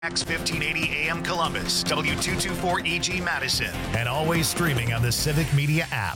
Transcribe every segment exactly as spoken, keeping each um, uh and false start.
X fifteen eighty A M Columbus, W two twenty-four E G Madison, and always streaming on the Civic Media app.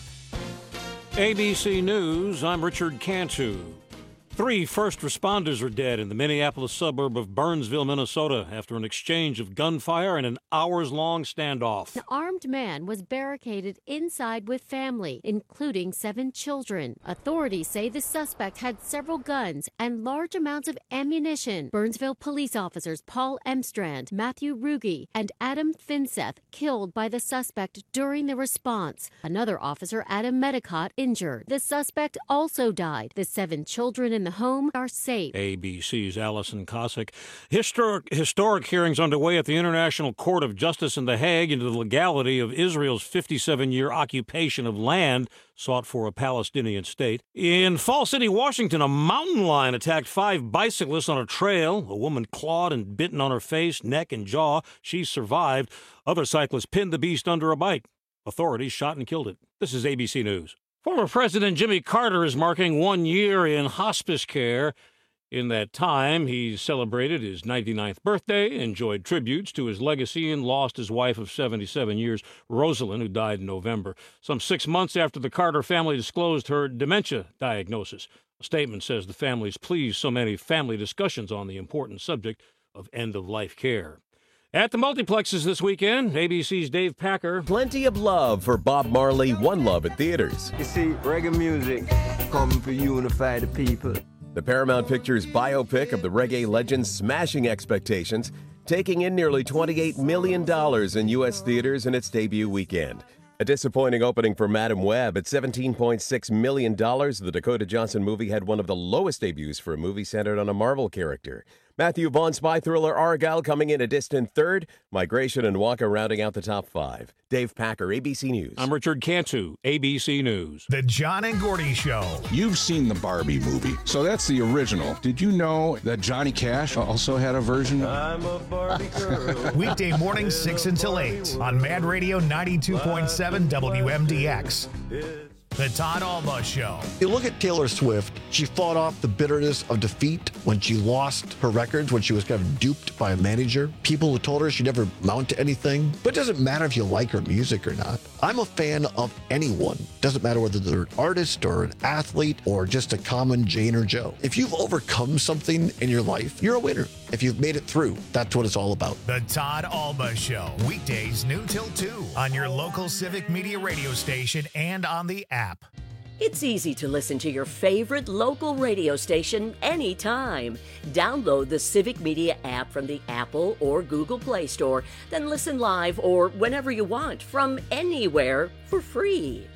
A B C News, I'm Richard Cantu. Three first responders are dead in the Minneapolis suburb of Burnsville, Minnesota, after an exchange of gunfire and an hours-long standoff. An armed man was barricaded inside with family, including seven children. Authorities say the suspect had several guns and large amounts of ammunition. Burnsville police officers Paul Emstrand, Matthew Ruge, and Adam Finseth killed by the suspect during the response. Another officer, Adam Medicott, injured. The suspect also died. The seven children in the home are safe. A B C's Allison Cossack. Historic, historic hearings underway at the International Court of Justice in The Hague into the legality of Israel's fifty-seven-year occupation of land sought for a Palestinian state. In Fall City, Washington, a mountain lion attacked five bicyclists on a trail. A woman clawed and bitten on her face, neck, and jaw. She survived. Other cyclists pinned the beast under a bike. Authorities shot and killed it. This is A B C News. Former President Jimmy Carter is marking one year in hospice care. In that time, he celebrated his ninety-ninth birthday, enjoyed tributes to his legacy, and lost his wife of seventy-seven years, Rosalind, who died in November, some six months after the Carter family disclosed her dementia diagnosis. A statement says the family's pleased so many family discussions on the important subject of end-of-life care. At the multiplexes this weekend, A B C's Dave Packer. Plenty of love for Bob Marley, One Love at theaters. You see, reggae music coming to unify the people. The Paramount Pictures biopic of the reggae legend smashing expectations, taking in nearly twenty-eight million dollars in U S theaters in its debut weekend. A disappointing opening for Madam Web. At seventeen point six million dollars, the Dakota Johnson movie had one of the lowest debuts for a movie centered on a Marvel character. Matthew Vaughn's spy thriller Argyle coming in a distant third. Migration and Wonka rounding out the top five. Dave Packer, A B C News. I'm Richard Cantu, A B C News. The John and Gordy Show. You've seen the Barbie movie, so that's the original. Did you know that Johnny Cash also had a version? I'm a Barbie girl. Weekday mornings six until eight on Mad Radio ninety-two point seven W M D X. The Todd Alba Show. You look at Taylor Swift, she fought off the bitterness of defeat when she lost her records, when she was kind of duped by a manager. People who told her she'd never amount to anything. But it doesn't matter if you like her music or not. I'm a fan of anyone. Doesn't matter whether they're an artist or an athlete or just a common Jane or Joe. If you've overcome something in your life, you're a winner. If you've made it through, that's what it's all about. The Todd Alba Show. Weekdays noon till two on your local Civic Media radio station and on the app. It's easy to listen to your favorite local radio station anytime. Download the Civic Media app from the Apple or Google Play Store, then listen live or whenever you want from anywhere for free.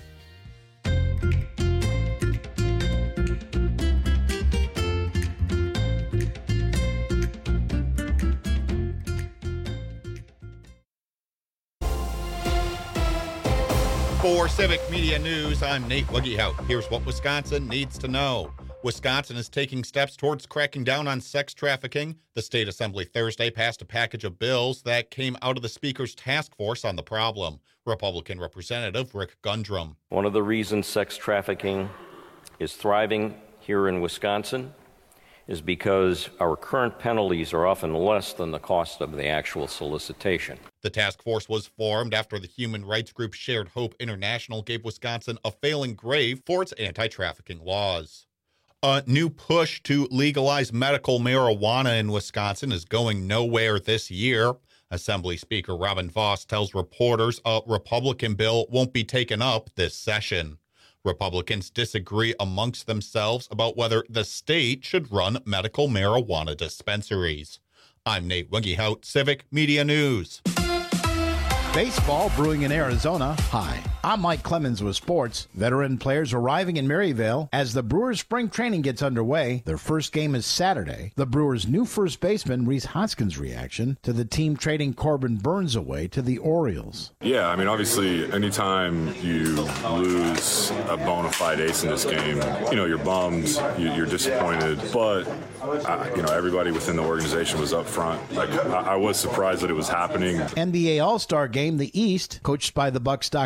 For Civic Media News, I'm Nate Wuggehout. Here's what Wisconsin needs to know. Wisconsin is taking steps towards cracking down on sex trafficking. The state assembly Thursday passed a package of bills that came out of the speaker's task force on the problem. Republican Representative Rick Gundrum. One of the reasons sex trafficking is thriving here in Wisconsin is because our current penalties are often less than the cost of the actual solicitation. The task force was formed after the human rights group Shared Hope International gave Wisconsin a failing grade for its anti-trafficking laws. A new push to legalize medical marijuana in Wisconsin is going nowhere this year. Assembly Speaker Robin Vos tells reporters a Republican bill won't be taken up this session. Republicans disagree amongst themselves about whether the state should run medical marijuana dispensaries. I'm Nate Wuggehout, Civic Media News. Baseball brewing in Arizona. Hi, I'm Mike Clemens with sports. Veteran players arriving in Maryvale as the Brewers' spring training gets underway. Their first game is Saturday. The Brewers' new first baseman, Rhys Hoskins' reaction to the team trading Corbin Burns away to the Orioles. Yeah, I mean, obviously, anytime you lose a bona fide ace in this game, you know, you're bummed, you're disappointed, but, uh, you know, everybody within the organization was up front. Like, I, I was surprised that it was happening. N B A All-Star game, the East, coached by the Buck Stock Rivers,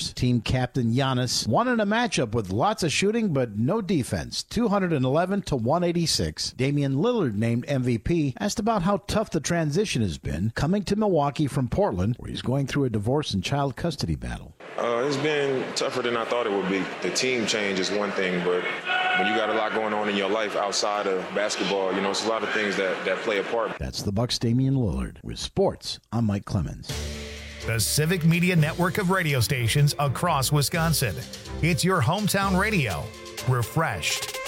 Warriors. Team captain Giannis won in a matchup with lots of shooting but no defense, two eleven to one eighty-six. Damian Lillard named M V P, asked about how tough the transition has been coming to Milwaukee from Portland, where he's going through a divorce and child custody battle. Uh, it's been tougher than I thought it would be. The team change is one thing, but when you got a lot going on in your life outside of basketball, you know, it's a lot of things that, that play a part. That's the Bucks' Damian Lillard. With sports, I'm Mike Clemens. The Civic Media network of radio stations across Wisconsin. It's your hometown radio. Refreshed.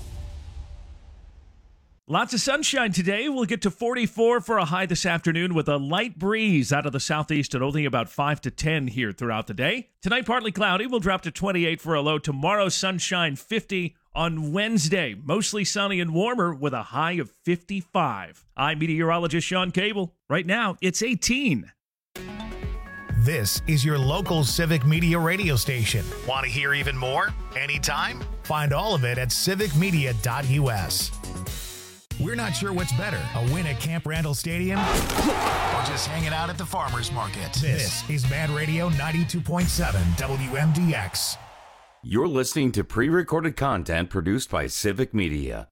Lots of sunshine today. We'll get to forty-four for a high this afternoon with a light breeze out of the southeast and only about five to ten here throughout the day. Tonight, partly cloudy. We'll drop to twenty-eight for a low. Tomorrow, sunshine, fifty. On Wednesday, mostly sunny and warmer with a high of fifty-five. I'm meteorologist Sean Cable. Right now, it's eighteen. This is your local Civic Media radio station. Want to hear even more? Anytime? Find all of it at civic media dot u s. We're not sure what's better, a win at Camp Randall Stadium or just hanging out at the farmer's market. This is Mad Radio ninety-two point seven W M D X. You're listening to pre-recorded content produced by Civic Media.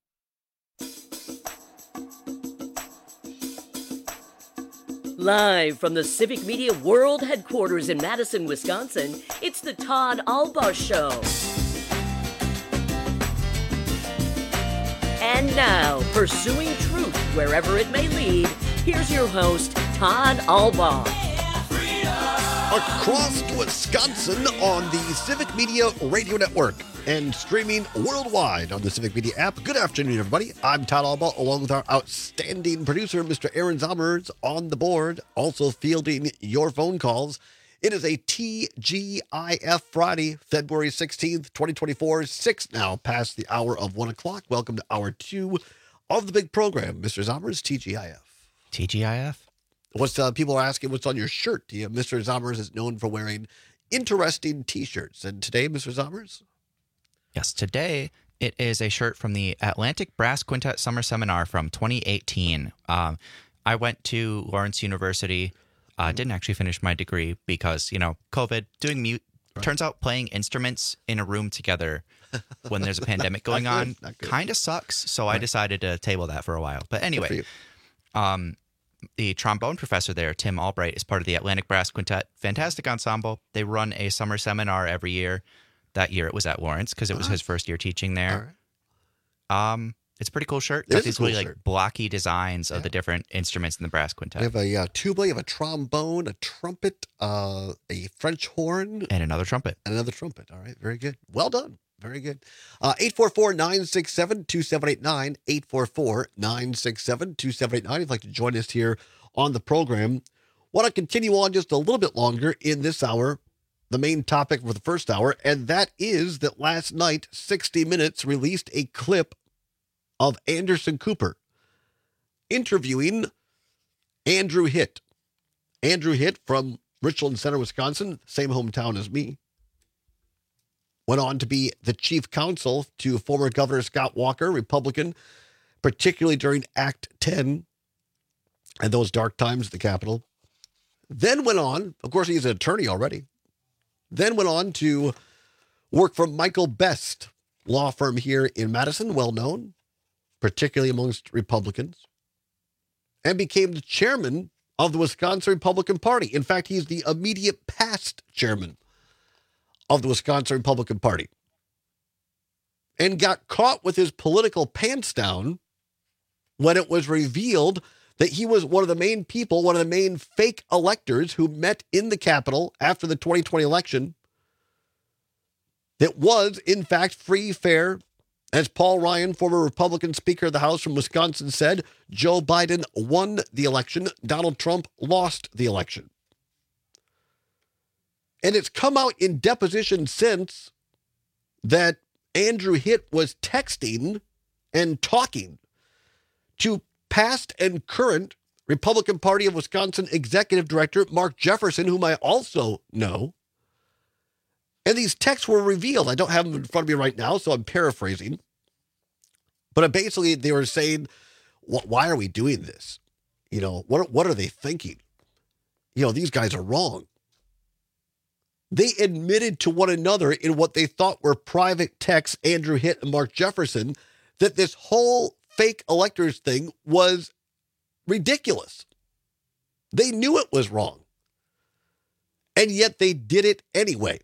Live from the Civic Media World Headquarters in Madison, Wisconsin, it's the Todd Albaugh Show. And now, pursuing truth wherever it may lead, here's your host, Todd Albaugh. Across Wisconsin on the Civic Media Radio Network and streaming worldwide on the Civic Media app. Good afternoon, everybody. I'm Todd Albaugh, along with our outstanding producer, Mister Aaron Zommers, on the board, also fielding your phone calls. It is a T G I F Friday, February sixteenth, twenty twenty-four, six now past the hour of one o'clock. Welcome to hour two of the big program. Mister Zommers, T G I F. T G I F? What's uh, people are asking what's on your shirt. You know, Mister Zommers is known for wearing interesting T-shirts. And today, Mister Zommers? Yes, today it is a shirt from the Atlantic Brass Quintet Summer Seminar from twenty eighteen. Um, I went to Lawrence University. I uh, didn't actually finish my degree because, you know, COVID, doing mute. Right. Turns out playing instruments in a room together when there's a pandemic going on kind of sucks. So right. I decided to table that for a while. But anyway, um, the trombone professor there, Tim Albright, is part of the Atlantic Brass Quintet. Fantastic ensemble. They run a summer seminar every year. That year it was at Lawrence because it was uh-huh. his first year teaching there. Right. Um, it's a pretty cool shirt. It Got these cool really shirt. like blocky designs yeah. of the different instruments in the brass quintet. We have a uh, tuba, you have a trombone, a trumpet, uh, a French horn. And another trumpet. And another trumpet. All right. Very good. Well done. Very good. Uh, eight four four, nine six seven, two seven eight nine, eight four four, nine six seven, two seven eight nine. If you'd like to join us here on the program. Want to continue on just a little bit longer in this hour, the main topic for the first hour, and that is that last night, sixty minutes released a clip of Anderson Cooper interviewing Andrew Hitt. Andrew Hitt from Richland Center, Wisconsin, same hometown as me, went on to be the chief counsel to former Governor Scott Walker, Republican, particularly during Act ten and those dark times at the Capitol. Then went on, of course, he's an attorney already, then went on to work for Michael Best, law firm here in Madison, well known, particularly amongst Republicans, and became the chairman of the Wisconsin Republican Party. In fact, he's the immediate past chairman of the Wisconsin Republican Party, and got caught with his political pants down when it was revealed that he was one of the main people, one of the main fake electors who met in the Capitol after the twenty twenty election that was, in fact, free, fair. As Paul Ryan, former Republican Speaker of the House from Wisconsin, said, Joe Biden won the election. Donald Trump lost the election. And it's come out in deposition since that Andrew Hitt was texting and talking to past and current Republican Party of Wisconsin Executive Director Mark Jefferson, whom I also know. And these texts were revealed. I don't have them in front of me right now, so I'm paraphrasing. But basically, they were saying, why are we doing this? You know, what, what are they thinking? You know, these guys are wrong. They admitted to one another in what they thought were private texts, Andrew Hitt and Mark Jefferson, that this whole fake electors thing was ridiculous. They knew it was wrong. And yet they did it anyway.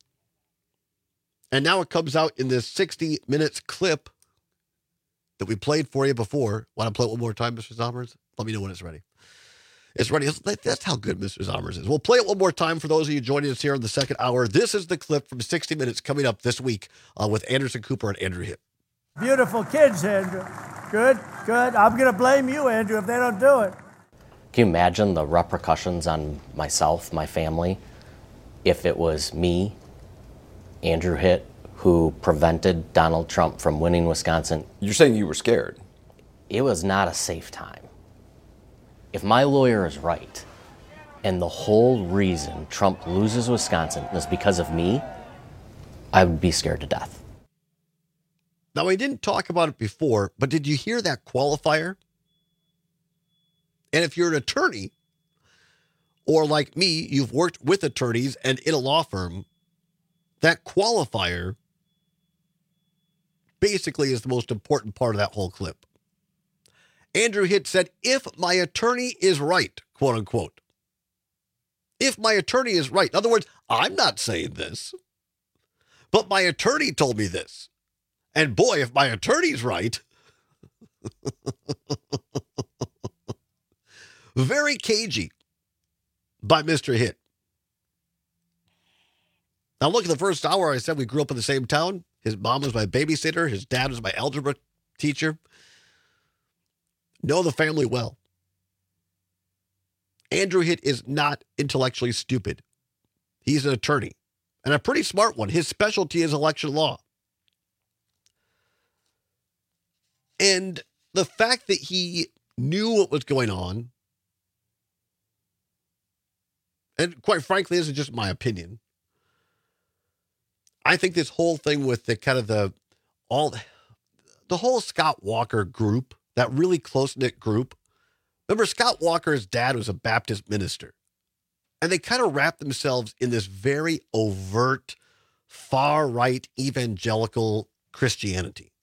And now it comes out in this sixty minutes clip that we played for you before. Want to play it one more time, Mister Zommers? Let me know when it's ready. It's ready. That's how good Mister Zommers is. We'll play it one more time for those of you joining us here in the second hour. This is the clip from sixty minutes coming up this week uh, with Anderson Cooper and Andrew Hitt. Beautiful kids, Andrew. Good, good. I'm going to blame you, Andrew, if they don't do it. Can you imagine the repercussions on myself, my family, if it was me, Andrew Hitt, who prevented Donald Trump from winning Wisconsin? You're saying you were scared? It was not a safe time. If my lawyer is right, and the whole reason Trump loses Wisconsin is because of me, I would be scared to death. Now, I didn't talk about it before, but did you hear that qualifier? And if you're an attorney, or like me, you've worked with attorneys and in a law firm, that qualifier basically is the most important part of that whole clip. Andrew Hitt said, if my attorney is right, quote unquote. If my attorney is right. In other words, I'm not saying this, but my attorney told me this. And boy, if my attorney's right. Very cagey by Mister Hitt. Now look, at the first hour, I said we grew up in the same town. His mom was my babysitter. His dad was my algebra teacher. Know the family well. Andrew Hitt is not intellectually stupid. He's an attorney, and a pretty smart one. His specialty is election law. And the fact that he knew what was going on, and quite frankly, this is just my opinion, I think this whole thing with the kind of the all the whole Scott Walker group, that really close-knit group. Remember, Scott Walker's dad was a Baptist minister. And they kind of wrapped themselves in this very overt, far-right evangelical Christianity.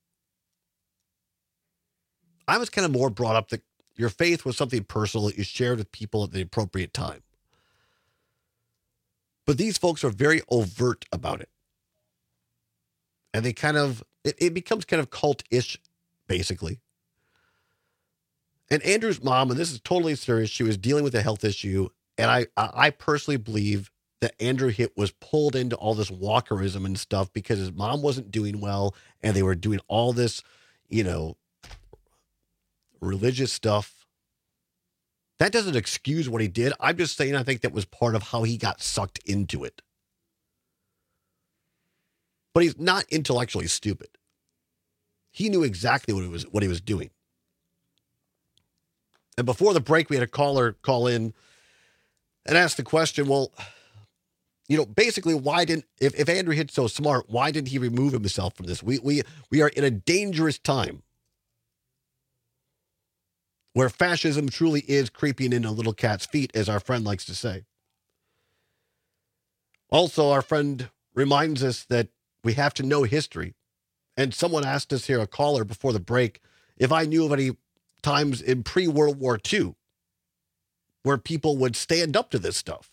I was kind of more brought up that your faith was something personal that you shared with people at the appropriate time. But these folks are very overt about it. And they kind of, it, it becomes kind of cult-ish, basically. And Andrew's mom, and this is totally serious, she was dealing with a health issue. And I, I personally believe that Andrew Hitt was pulled into all this Walkerism and stuff because his mom wasn't doing well. And they were doing all this, you know, religious stuff. That doesn't excuse what he did. I'm just saying I think that was part of how he got sucked into it. But he's not intellectually stupid. He knew exactly what he was what he was doing. And before the break, we had a caller call in and ask the question, well, you know, basically, why didn't, if, if Andrew Hitt's so smart, why didn't he remove himself from this? We, we, we are in a dangerous time where fascism truly is creeping into little cat's feet, as our friend likes to say. Also, our friend reminds us that we have to know history. And someone asked us here, a caller before the break, if I knew of any times in pre-World War Two where people would stand up to this stuff.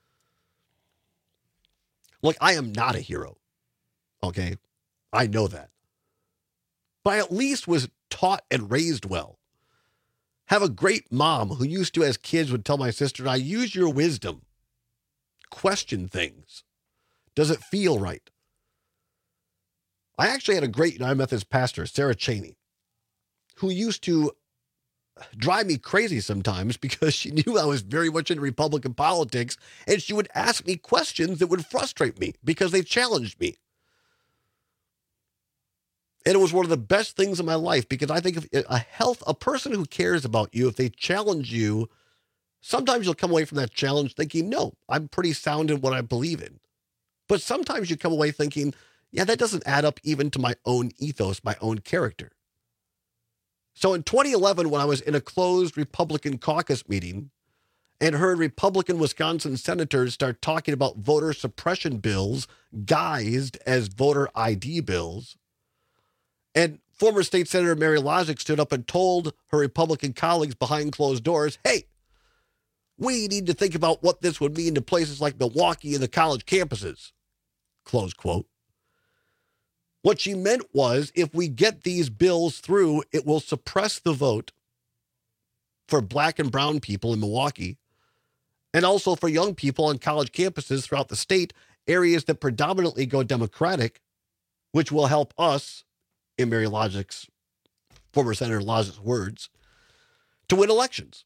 Look, I am not a hero. Okay? I know that. But I at least was taught and raised well. Have a great mom who used to, as kids, would tell my sister and I, use your wisdom. Question things. Does it feel right? I actually had a great United Methodist pastor, Sarah Cheney, who used to drive me crazy sometimes because she knew I was very much into Republican politics, and she would ask me questions that would frustrate me because they challenged me. And it was one of the best things in my life because I think if a health, a person who cares about you, if they challenge you, sometimes you'll come away from that challenge thinking, no, I'm pretty sound in what I believe in. But sometimes you come away thinking, yeah, that doesn't add up even to my own ethos, my own character. So in twenty eleven, when I was in a closed Republican caucus meeting, and heard Republican Wisconsin senators start talking about voter suppression bills guised as voter I D bills. And former State Senator Mary Lozic stood up and told her Republican colleagues behind closed doors, hey, we need to think about what this would mean to places like Milwaukee and the college campuses, close quote. What she meant was, if we get these bills through, it will suppress the vote for black and brown people in Milwaukee, and also for young people on college campuses throughout the state, areas that predominantly go Democratic, which will help us, in Mary Lozic's, former Senator Lozic's words, to win elections.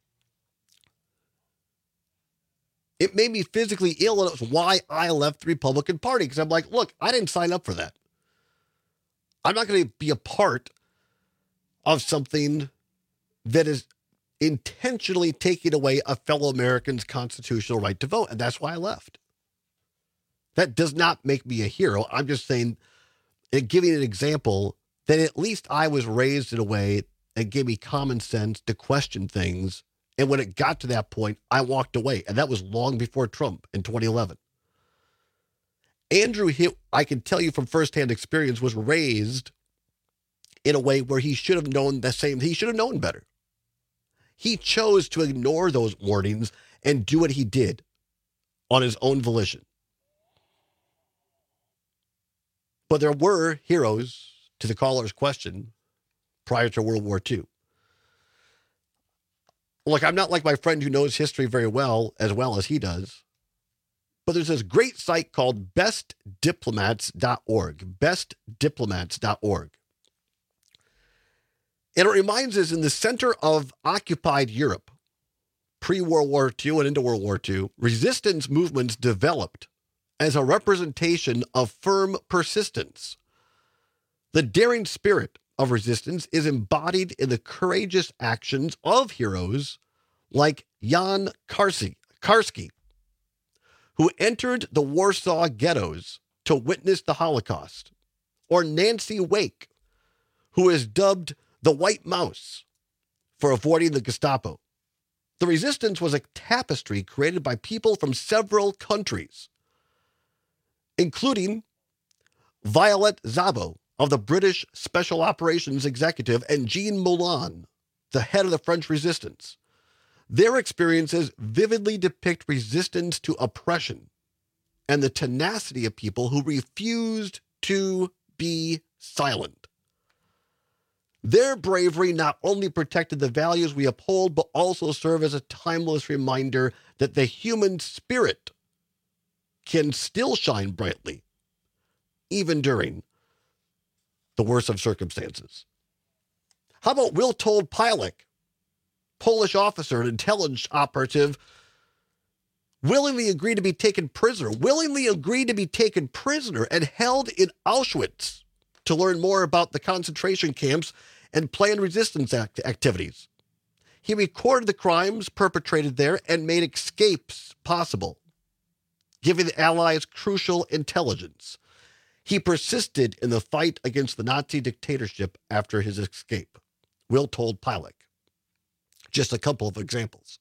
It made me physically ill, and it was why I left the Republican Party, because I'm like, look, I didn't sign up for that. I'm not going to be a part of something that is intentionally taking away a fellow American's constitutional right to vote, and that's why I left. That does not make me a hero. I'm just saying, and giving an example that at least I was raised in a way that gave me common sense to question things, and when it got to that point, I walked away, and that was long before Trump in twenty eleven. Andrew, I can tell you from firsthand experience, was raised in a way where he should have known the same. He should have known better. He chose to ignore those warnings and do what he did on his own volition. But there were heroes, to the caller's question, prior to World War Two. Look, I'm not like my friend who knows history very well, as well as he does. But there's this great site called best diplomats dot org, best diplomats dot org. And it reminds us, in the center of occupied Europe, pre-World War Two and into World War Two, resistance movements developed as a representation of firm persistence. The daring spirit of resistance is embodied in the courageous actions of heroes like Jan Karski, Karski, who entered the Warsaw ghettos to witness the Holocaust, or Nancy Wake, who is dubbed the White Mouse for avoiding the Gestapo. The resistance was a tapestry created by people from several countries, including Violet Szabo of the British Special Operations Executive and Jean Moulin, the head of the French resistance. Their experiences vividly depict resistance to oppression and the tenacity of people who refused to be silent. Their bravery not only protected the values we uphold, but also serve as a timeless reminder that the human spirit can still shine brightly, even during the worst of circumstances. How about Witold Pilek, Polish officer and intelligence operative, willingly agreed to be taken prisoner, willingly agreed to be taken prisoner and held in Auschwitz to learn more about the concentration camps and plan resistance act- activities. He recorded the crimes perpetrated there and made escapes possible, giving the Allies crucial intelligence. He persisted in the fight against the Nazi dictatorship after his escape. Witold Pilek. Just a couple of examples.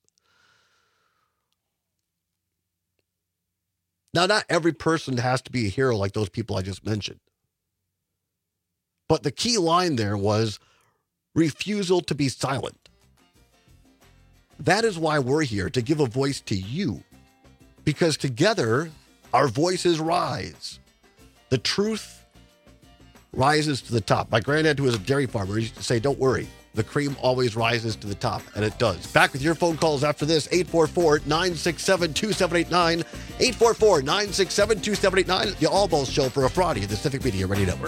Now, not every person has to be a hero like those people I just mentioned. But the key line there was refusal to be silent. That is why we're here, to give a voice to you. Because together, our voices rise. The truth rises to the top. My granddad, who was a dairy farmer, used to say, don't worry, the cream always rises to the top, and it does. Back with your phone calls after this, eight four four, nine six seven, two seven eight nine, eight four four, nine six seven, two seven eight nine, the All Balls Show for a Friday at the Civic Media Radio Network.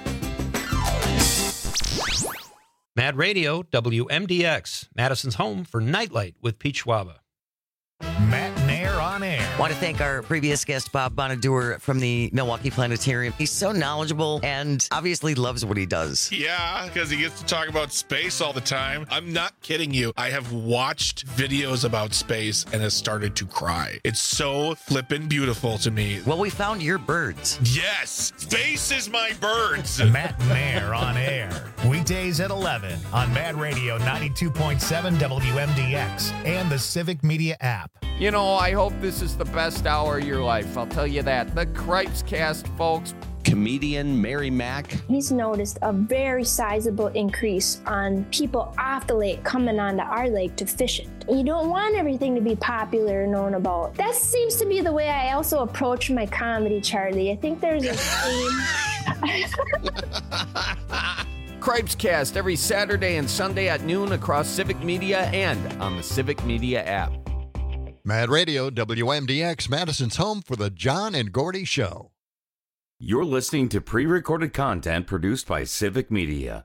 Mad Radio, W M D X, Madison's home for Nightlight with Pete Schwaba. Matinee Mayer on Air. Want to thank our previous guest, Bob Bonadur from the Milwaukee Planetarium. He's so knowledgeable and obviously loves what he does. Yeah, because he gets to talk about space all the time. I'm not kidding you. I have watched videos about space and has started to cry. It's so flippin' beautiful to me. Well, we found your birds. Yes, space is my birds. Matt Mayer on Air. Weekdays at eleven on Mad Radio ninety-two point seven W M D X and the Civic Media app. You know, I hope this is the best hour of your life. I'll tell you that. The Cripes Cast, folks. Comedian Mary Mack. He's noticed a very sizable increase on people off the lake coming onto our lake to fish it. You don't want everything to be popular and known about. That seems to be the way I also approach my comedy, Charlie. I think there's a theme. Cripes Cast every Saturday and Sunday at noon across Civic Media and on the Civic Media app. Mad Radio, W M D X, Madison's home for the John and Gordy Show. You're listening to pre-recorded content produced by Civic Media.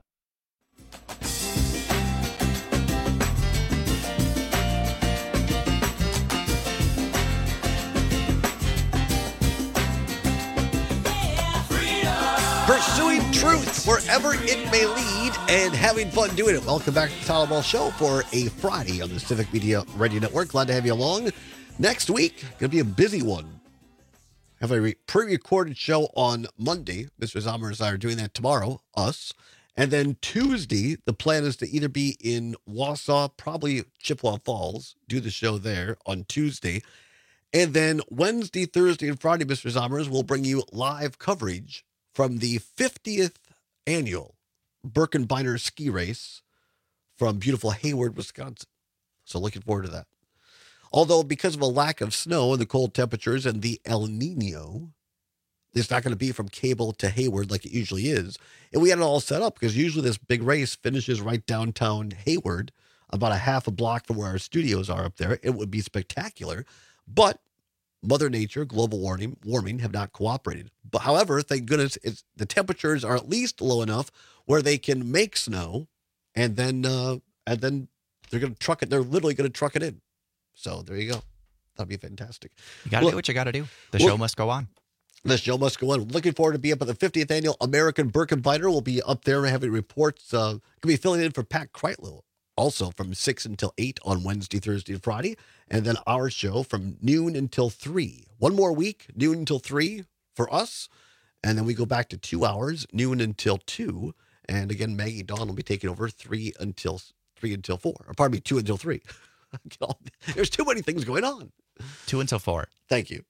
Pursuing truth wherever it may lead and having fun doing it. Welcome back to the Tyler Ball Show for a Friday on the Civic Media Radio Network. Glad to have you along. Next week, going to be a busy one. Have a re- pre-recorded show on Monday. Mister Zomer and I are doing that tomorrow, us. And then Tuesday, the plan is to either be in Wausau, probably Chippewa Falls, do the show there on Tuesday. And then Wednesday, Thursday, and Friday, Mister Zomers will bring you live coverage from the fiftieth annual Birkenbeiner ski race from beautiful Hayward, Wisconsin. So looking forward to that. Although because of a lack of snow and the cold temperatures and the El Nino, it's not going to be from Cable to Hayward like it usually is. And we had it all set up because usually this big race finishes right downtown Hayward, about a half a block from where our studios are up there. It would be spectacular. But Mother Nature, global warming, warming have not cooperated. But however, thank goodness it's, the temperatures are at least low enough where they can make snow, and then uh, and then they're going to truck it. They're literally going to truck it in. So there you go. That'd be fantastic. You got to do what you got to do. The show must go on. The show must go on. Looking forward to be up at the fiftieth annual American Birkenbeiner. We'll be up there having reports. Uh, going to be filling in for Pat Kreitlow. Also from six until eight on Wednesday, Thursday, and Friday. And then our show from noon until three. One more week, noon until three for us. And then we go back to two hours, noon until two. And again, Maggie Dawn will be taking over three until three until four. Or pardon me, two until three. There's too many things going on. Two until four. Thank you.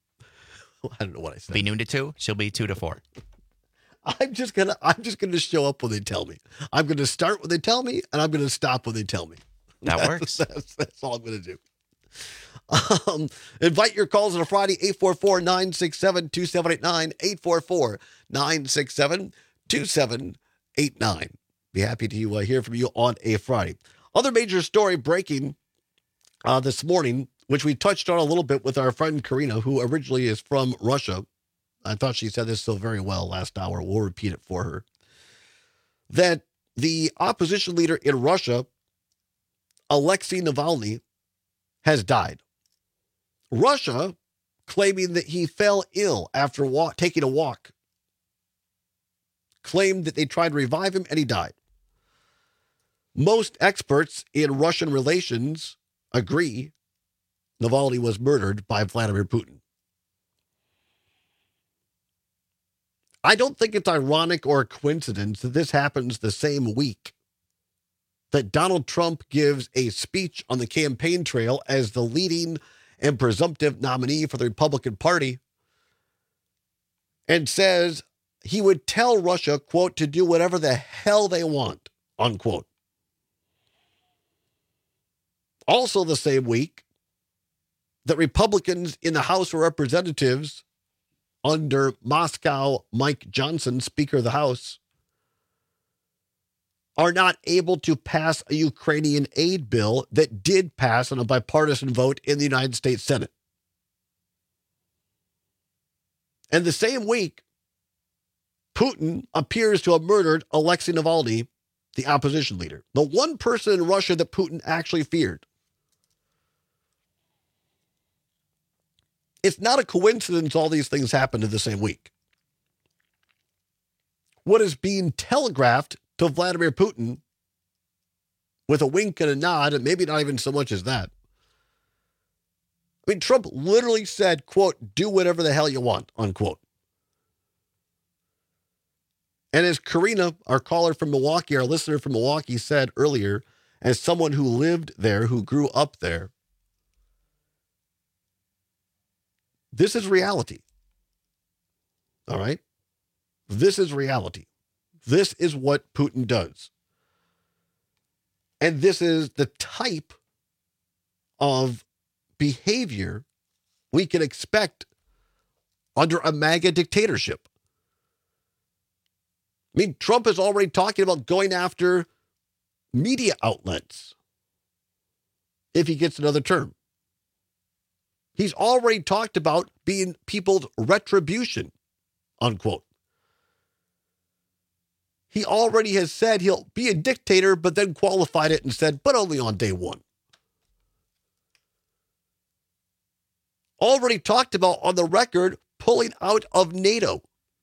I don't know what I said. Be noon to two. She'll be two to four. I'm just gonna I'm just gonna show up when they tell me. I'm gonna start when they tell me, and I'm gonna stop when they tell me. That that's, works. That's, that's all I'm gonna do. Um, invite your calls on a Friday, eight four four, nine six seven, two seven eight nine, eight four four, nine six seven, two seven eight nine. Be happy to uh, hear from you on a Friday. Other major story breaking uh, this morning, which we touched on a little bit with our friend Karina, who originally is from Russia. I thought she said this so very well last hour. We'll repeat it for her. That the opposition leader in Russia, Alexei Navalny, has died. Russia claiming that he fell ill after walk, taking a walk. Claimed that they tried to revive him and he died. Most experts in Russian relations agree Navalny was murdered by Vladimir Putin. I don't think it's ironic or a coincidence that this happens the same week that Donald Trump gives a speech on the campaign trail as the leading and presumptive nominee for the Republican Party and says he would tell Russia, quote, to do whatever the hell they want, unquote. Also the same week that Republicans in the House of Representatives under Moscow Mike Johnson, Speaker of the House, are not able to pass a Ukrainian aid bill that did pass on a bipartisan vote in the United States Senate. And the same week, Putin appears to have murdered Alexei Navalny, the opposition leader, the one person in Russia that Putin actually feared. It's not a coincidence all these things happened in the same week. What is being telegraphed to Vladimir Putin with a wink and a nod, and maybe not even so much as that. I mean, Trump literally said, quote, do whatever the hell you want, unquote. And as Karina, our caller from Milwaukee, our listener from Milwaukee said earlier, as someone who lived there, who grew up there, this is reality. All right? This is reality. This is what Putin does. And this is the type of behavior we can expect under a MAGA dictatorship. I mean, Trump is already talking about going after media outlets if he gets another term. He's already talked about being people's retribution, unquote. He already has said he'll be a dictator, but then qualified it and said, but only on day one. Already talked about on the record pulling out of NATO.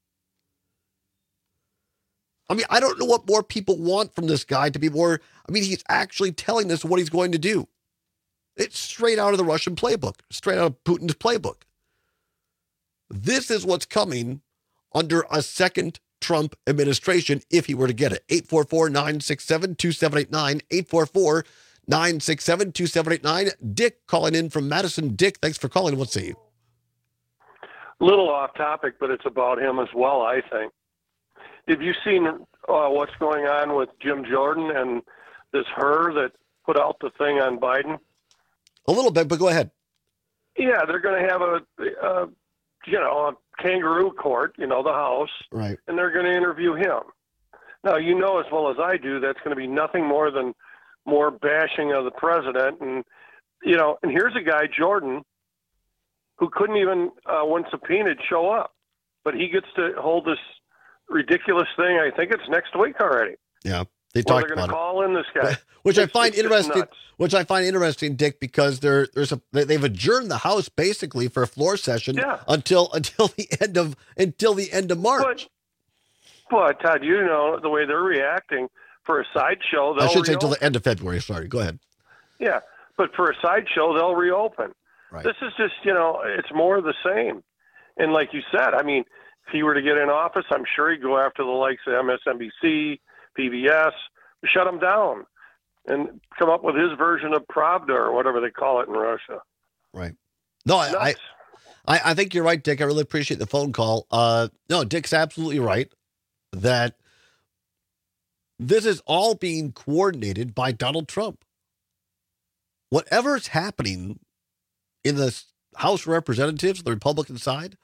I mean, I don't know what more people want from this guy to be more. I mean, he's actually telling us what he's going to do. It's straight out of the Russian playbook, straight out of Putin's playbook. This is what's coming under a second Trump administration if he were to get it. eight four four, nine six seven, two seven eight nine, eight four four, nine six seven, two seven eight nine. Dick calling in from Madison. Dick, thanks for calling. What say you? A little off topic, but it's about him as well, I think. Have you seen uh, what's going on with Jim Jordan and this her that put out the thing on Biden? A little bit, but go ahead. Yeah, they're going to have a, a, you know, a kangaroo court, you know, the House. Right. And they're going to interview him. Now, you know as well as I do, that's going to be nothing more than more bashing of the president. And, you know, and here's a guy, Jordan, who couldn't even, uh, when subpoenaed, show up. But he gets to hold this ridiculous thing. I think it's next week already. Yeah, they well, talked they're about going to it. call in this guy, which it's, I find interesting. nuts. Which I find interesting, Dick, because there, there's a they've adjourned the House basically for a floor session yeah. until until the end of until the end of March. But, but Todd, you know the way they're reacting for a sideshow. I should say reopen. until the end of February. Sorry, go ahead. Yeah, but for a sideshow, they'll reopen. Right. This is just, you know, it's more of the same. And like you said, I mein, if he were to get in office, I'm sure he'd go after the likes of M S N B C, P B S, shut them down, and come up with his version of Pravda or whatever they call it in Russia. Right. No, I, I, I think you're right, Dick. I really appreciate the phone call. Uh, no, Dick's absolutely right that this is all being coordinated by Donald Trump. Whatever's happening in the House of Representatives, the Republican side,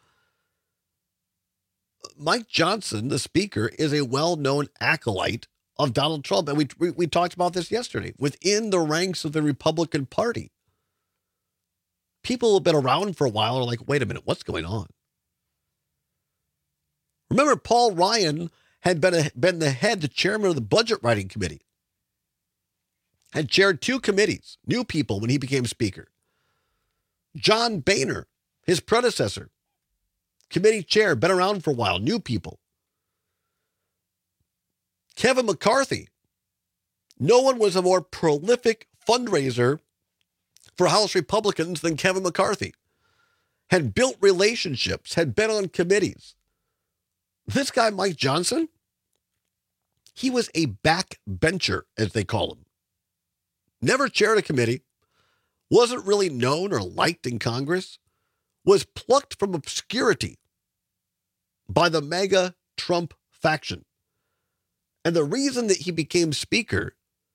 Mike Johnson, the speaker, is a well-known acolyte of Donald Trump. And we, we we talked about this yesterday. Within the ranks of the Republican Party, people who have been around for a while are like, wait a minute, what's going on? Remember, Paul Ryan had been, a, been the head, the chairman of the Budget Writing Committee, had chaired two committees, new people when he became speaker. John Boehner, his predecessor, committee chair, been around for a while, new people. Kevin McCarthy, no one was a more prolific fundraiser for House Republicans than Kevin McCarthy. Had built relationships, had been on committees. This guy, Mike Johnson, he was a backbencher, as they call him. Never chaired a committee, wasn't really known or liked in Congress, was plucked from obscurity by the MAGA Trump faction. And the reason that he became speaker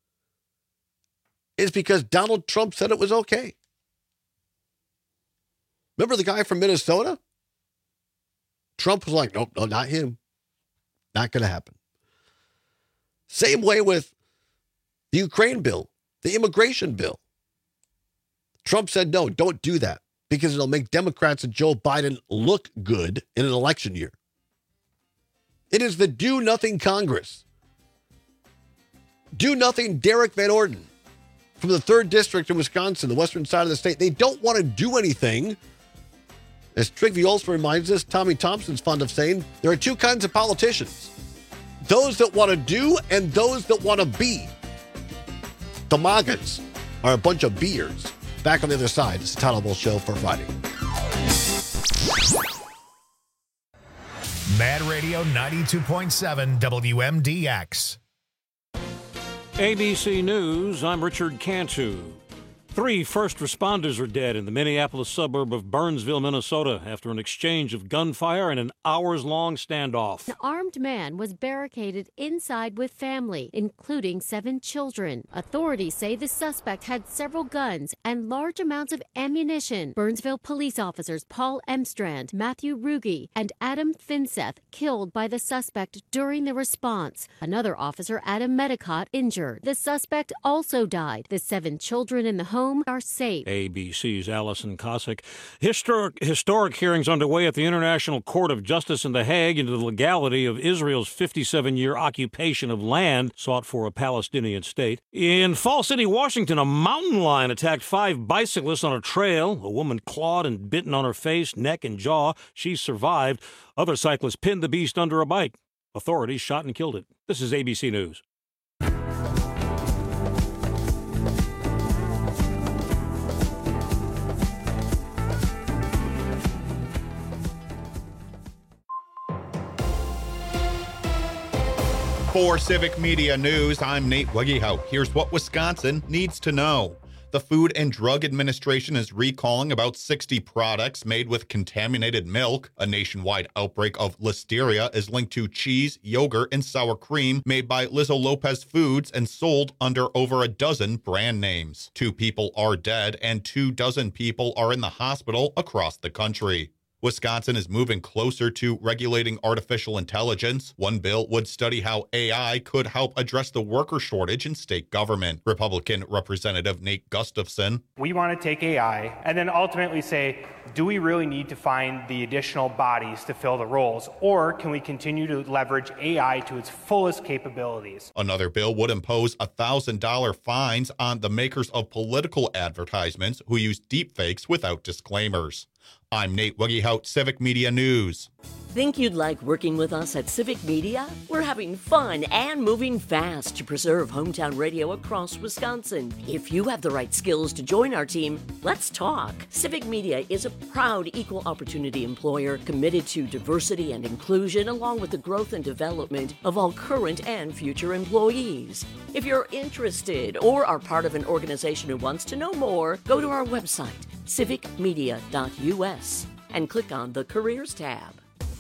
is because Donald Trump said it was okay. Remember the guy from Minnesota? Trump was like, nope, no, not him. Not going to happen. Same way with the Ukraine bill, the immigration bill. Trump said, no, don't do that because it'll make Democrats and Joe Biden look good in an election year. It is the do-nothing Congress. Do-nothing Derek Van Orden from the third district in Wisconsin, the western side of the state. They don't want to do anything As Trygve Olsen reminds us, Tommy Thompson's fond of saying, there are two kinds of politicians. Those that want to do and those that want to be. The MAGAs are a bunch of beers. Back on the other side, it's the Tyler Bull Show for Friday. Mad Radio ninety-two point seven W M D X. A B C News, I'm Richard Cantu. Three first responders are dead in the Minneapolis suburb of Burnsville, Minnesota, after an exchange of gunfire and an hours-long standoff. An armed man was barricaded inside with family, including seven children. Authorities say the suspect had several guns and large amounts of ammunition. Burnsville police officers Paul Emstrand, Matthew Ruge, and Adam Finseth killed by the suspect during the response. Another officer, Adam Medicott, injured. The suspect also died. The seven children in the home are safe. A B C's Allison Cossack. Historic, historic hearings underway at the International Court of Justice in The Hague into the legality of Israel's fifty-seven-year occupation of land sought for a Palestinian state. In Fall City, Washington, a mountain lion attacked five bicyclists on a trail. A woman clawed and bitten on her face, neck, and jaw. She survived. Other cyclists pinned the beast under a bike. Authorities shot and killed it. This is A B C News. For Civic Media News, I'm Nate Wegehout. Here's what Wisconsin needs to know. The Food and Drug Administration is recalling about sixty products made with contaminated milk. A nationwide outbreak of listeria is linked to cheese, yogurt, and sour cream made by Lizzo Lopez Foods and sold under over a dozen brand names. Two people are dead and two dozen people are in the hospital across the country. Wisconsin is moving closer to regulating artificial intelligence. One bill would study how A I could help address the worker shortage in state government. Republican Representative Nate Gustafson. We want to take A I and then ultimately say, do we really need to find the additional bodies to fill the roles, or can we continue to leverage A I to its fullest capabilities? Another bill would impose one thousand dollars fines on the makers of political advertisements who use deepfakes without disclaimers. I'm Nate Wegehout, Civic Media News. Think you'd like working with us at Civic Media? We're having fun and moving fast to preserve hometown radio across Wisconsin. If you have the right skills to join our team, let's talk. Civic Media is a proud equal opportunity employer committed to diversity and inclusion, along with the growth and development of all current and future employees. If you're interested or are part of an organization who wants to know more, go to our website, civic media dot u s, and click on the Careers tab.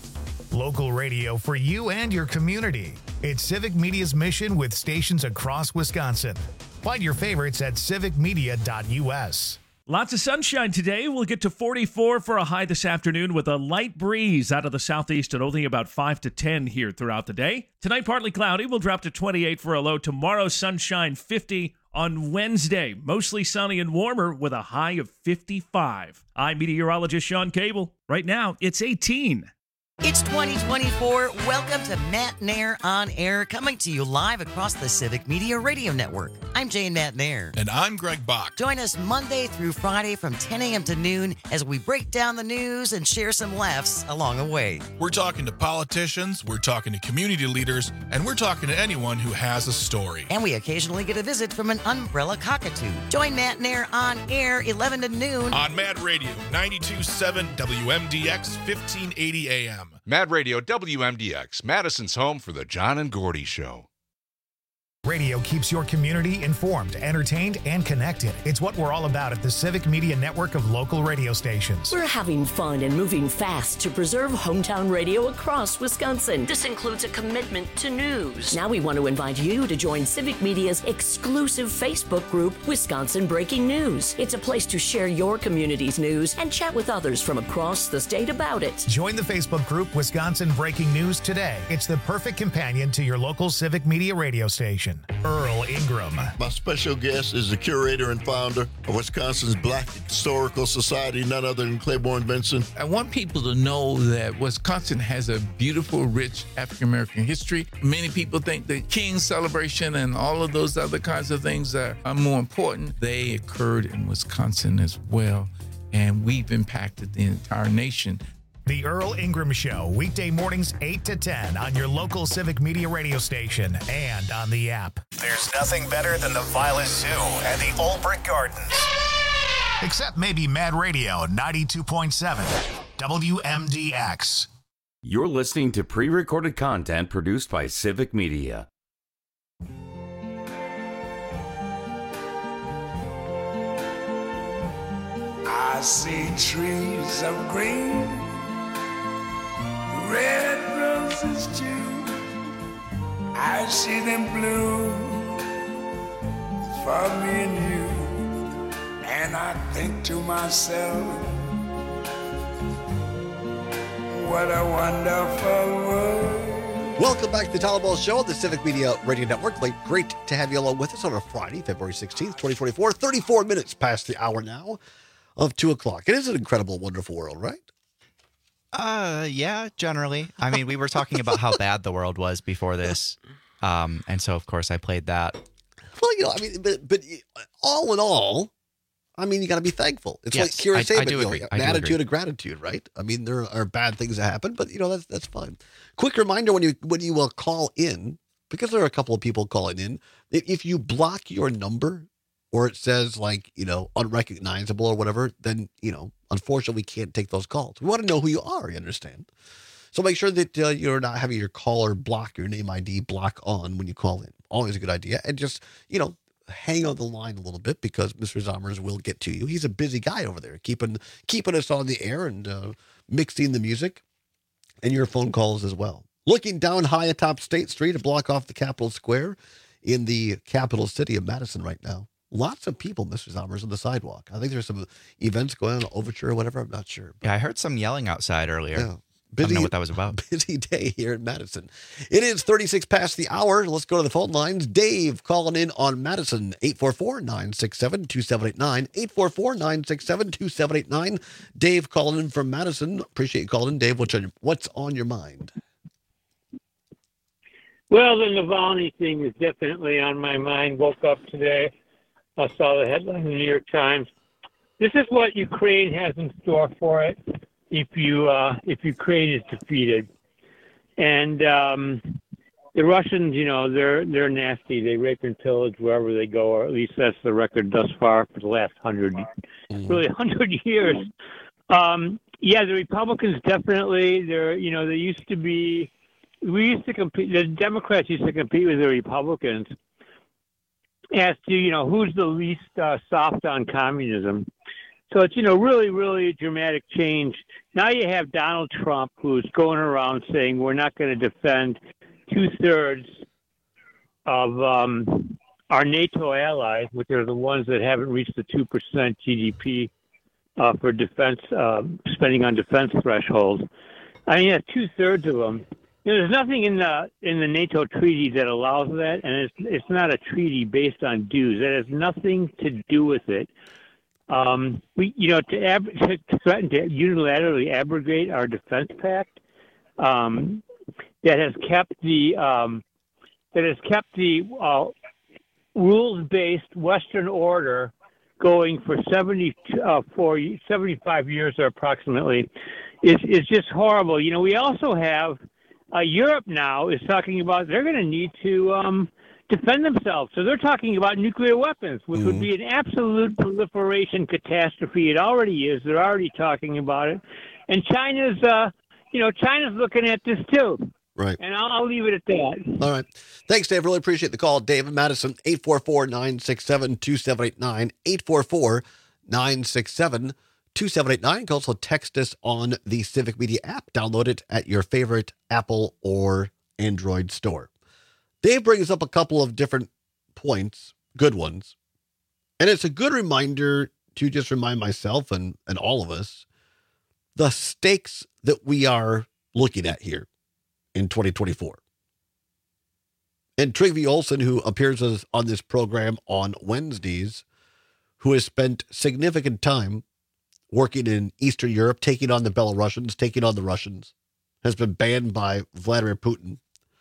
Local radio for you and your community. It's Civic Media's mission with stations across Wisconsin. Find your favorites at civic media dot u s. Lots of sunshine today. We'll get to forty-four for a high this afternoon with a light breeze out of the southeast and only about five to ten here throughout the day. Tonight, partly cloudy. We'll drop to twenty-eight for a low. Tomorrow, sunshine, fifty. On Wednesday, mostly sunny and warmer with a high of fifty-five. I'm meteorologist Sean Cable. Right now, it's eighteen. It's twenty twenty-four. Welcome to Matt Nair on Air, coming to you live across the Civic Media Radio Network. I'm Jane Matt Nair. And I'm Greg Bach. Join us Monday through Friday from ten a.m. to noon as we break down the news and share some laughs along the way. We're talking to politicians, we're talking to community leaders, and we're talking to anyone who has a story. And we occasionally get a visit from an umbrella cockatoo. Join Matt Nair on Air, eleven to noon. On Mad Radio, ninety-two point seven W M D X, fifteen eighty A M. Mad Radio W M D X, Madison's home for the John and Gordy Show. Radio keeps your community informed, entertained, and connected. It's what we're all about at the Civic Media network of local radio stations. We're having fun and moving fast to preserve hometown radio across Wisconsin. This includes a commitment to news. Now we want to invite you to join Civic Media's exclusive Facebook group, Wisconsin Breaking News. It's a place to share your community's news and chat with others from across the state about it. Join the Facebook group, Wisconsin Breaking News, today. It's the perfect companion to your local Civic Media radio station. Earl Ingram. My special guest is the curator and founder of Wisconsin's Black Historical Society, none other than Claiborne Benson. I want people to know that Wisconsin has a beautiful, rich African-American history. Many people think the King's celebration and all of those other kinds of things are, are more important. They occurred in Wisconsin as well. and we've impacted the entire nation. The Earl Ingram Show, weekday mornings eight to ten on your local Civic Media radio station and on the app. There's nothing better than the Violet Zoo and the Old Brick Gardens. Except maybe Mad Radio ninety-two point seven, W M D X. You're listening to pre-recorded content produced by Civic Media. I see trees of green, red roses too. I see them bloom for me and you. And I think to myself, what a wonderful world. Welcome back to the Tyler Ball Show on the Civic Media Radio Network. Like, great to have you along with us on a Friday, February sixteenth, twenty twenty-four. thirty-four minutes past the hour now of two o'clock. It is an incredible, wonderful world, right? Uh, yeah, generally. I mean, we were talking about how bad the world was before this. Um, and so, of course, I played that. Well, you know, I mean, but, but all in all, I mean, you got to be thankful. It's Yes, like Kira I- I Saban, do you know, agree. an I do attitude agree. of gratitude, right? I mean, there are bad things that happen, but you know that's that's fine. Quick reminder: when you when you will call in, because there are a couple of people calling in, if, if you block your number or it says like you know unrecognizable or whatever, then you know unfortunately we can't take those calls. We want to know who you are. You understand? So make sure that uh, you're not having your caller block your name I D block on when you call in. Always a good idea, and just you know. hang on the line a little bit because Mister Zommers will get to you. He's a busy guy over there, keeping keeping us on the air and uh, mixing the music and your phone calls as well. Looking down high atop State Street, a block off the Capitol Square in the capital city of Madison right now. Lots of people, Mister Zommers, on the sidewalk. I think there's some events going on, Overture or whatever. I'm not sure. Yeah, I heard some yelling outside earlier. Yeah. I don't know what that was about. Busy day here in Madison. It is thirty-six past the hour. Let's go to the phone lines. Dave calling in on Madison, eight four four, nine six seven, two seven eight nine, eight four four, nine six seven, two seven eight nine. Dave calling in from Madison. Appreciate you calling in. Dave, what's on your, what's on your mind? Well, the Navalny thing is definitely on my mind. Woke up today. I saw the headline in the New York Times. This is what Ukraine has in store for it. If you uh, if Ukraine is defeated, and um, the Russians, you know, they're they're nasty. They rape and pillage wherever they go, or at least that's the record thus far for the last hundred, really hundred years. Um, yeah, the Republicans definitely. They're you know they used to be. We used to compete. The Democrats used to compete with the Republicans as to you know who's the least uh, soft on communism. So it's, you know, really, really a dramatic change. Now you have Donald Trump, who's going around saying we're not going to defend two-thirds of um, our NATO allies, which are the ones that haven't reached the two percent G D P uh, for defense, uh, spending on defense threshold. I mean, yeah, two-thirds of them. You know, there's nothing in the in the NATO treaty that allows that, and it's it's not a treaty based on dues. That has nothing to do with it. Um, we, you know, to, ab- to threaten to unilaterally abrogate our defense pact, um, that has kept the um, that has kept the uh, rules-based Western order going for seventy, uh, for seventy-five years or approximately, is is just horrible. You know, we also have uh, Europe now is talking about they're going to need to. Um, defend themselves. So they're talking about nuclear weapons, which mm-hmm. would be an absolute proliferation catastrophe. It already is. They're already talking about it. And China's, uh, you know, China's looking at this too. Right. And I'll, I'll leave it at that. All right. Thanks, Dave. Really appreciate the call. Dave in Madison, eight four four, nine six seven, two seven eight nine, eight four four, nine six seven, two seven eight nine. You can also text us on the Civic Media app. Download it at your favorite Apple or Android store. Dave brings up a couple of different points, good ones. And it's a good reminder to just remind myself and, and all of us the stakes that we are looking at here in twenty twenty-four. And Trygve Olsen, who appears as, on this program on Wednesdays, who has spent significant time working in Eastern Europe, taking on the Belarusians, taking on the Russians, has been banned by Vladimir Putin